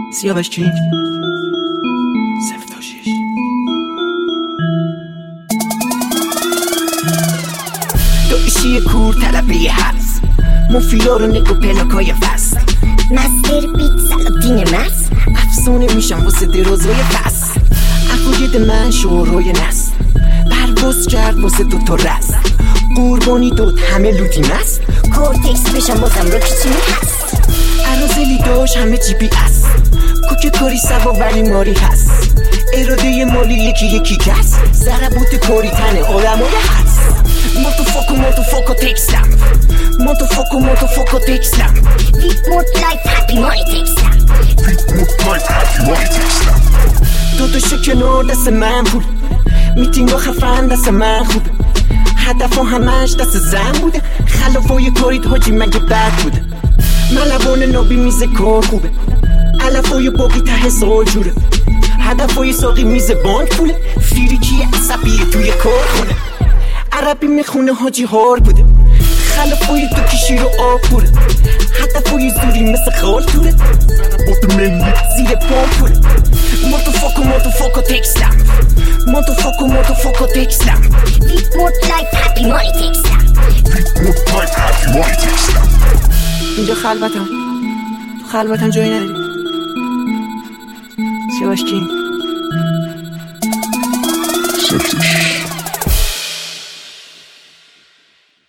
سیاوش کینگ 0 تا 6. داشی کور طلبه هست مفیلا رو نگو پلاکای فست مستر بیت سلابدین مست افسونه میشم واسه درازای فست عقاید من شعرهای نست پرواز کرد واسه دوتا رست قربانی داد همه لوتی مست کورتکس بشم بازم رو کچی هست عرازلی داشت همه جی پی اس کوک کاری سوا ولی ماری هست اراده مالی یکی کس ضربات کاری تن آدمای هست ماتو فوکو تکستم ماتو تکستم ویت مورد لایف هپی مانی تکستم داداشو کنار دست من بود میتینگا خفن دست من خوبه هدف همش دست زن بوده خلافای کارید حاجی مگه بد بوده ملوان نابی میز کار خوبه علفای باقی ته سال جوره هدفای ساقی میز بانک پوله فیریکی عصبیه توی کار خونه عربی میخونه حاجی هار بوده خلافای دو کشی رو آب پوره هدفای زوری مثل خال توره ضربات ملی زیر پام پوله ماتو فوکو تکستم ماتو تکستم ویت مورد لایف هپی مانی تکستم اینجا خلوتم جایی نداری سیاوش کینگ 0 تا 6.